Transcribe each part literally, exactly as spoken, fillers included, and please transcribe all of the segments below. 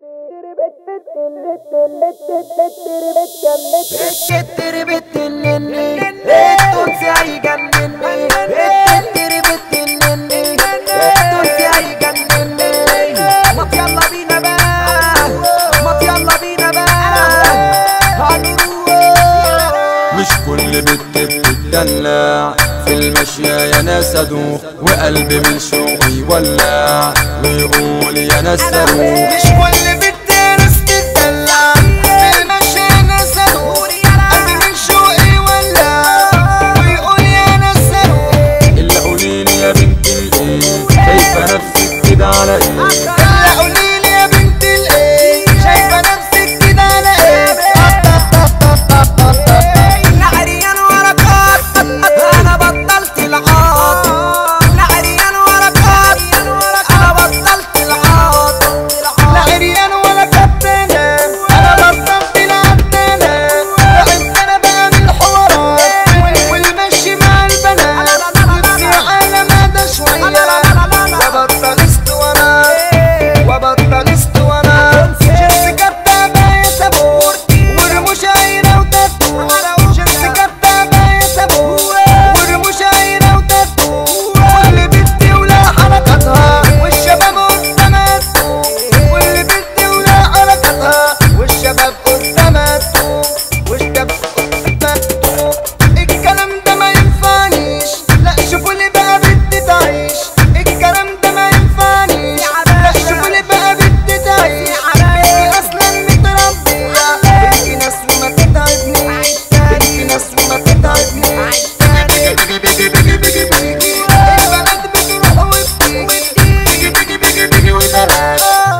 التتر بت النني التونسي هيجنني التتر بت النني التونسي هيجنني ما يلا بينا بقى ما يلا بينا بقى هنروح. مش كل بت بتدلع في المشية يا ناس ادوخ وقلبي من شوقي يولع ويقول يا ناس اروح. مش كل بت على ايه لا قوليلي يا بنت الايه شايفه نفسك كده على ايه؟ لا عريان ولا كات انا بطلت العاط لا عريان ولا كات انا بطلت العاط لا عريان ولا كات انا بطلت العتانه بحس انا بقى من الحوارات والمشي مع البنات نفسي على مدى شويه ببطلست وبطلست وانا شمس كتابة يا سابور ورموش عينة وتاتو شمس كتابة يا سابور ورموش عينة وتاتو كل بنت ولا حركتها والشباب قدامها كل بنت ولا حركتها والشباب قدامها والشباب قدامها الكلام ده ما ينفعنيش لا شوفوا لي بقى بنت تعيش الكلام ده ما ينفعنيش لا شوفوا لي بقى بنت تعيش بنتي اصلا متربيه بنتي ناس وما تتعبنيش بنتي ناس وما تتعبنيش البنات بتروح وبتيجي بيجي بيجي بيجي وبلاش.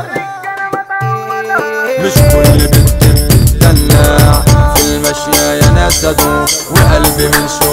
مش كل بنت بتدلع في المشية يا ناس ادوخ وقلبي من شوقي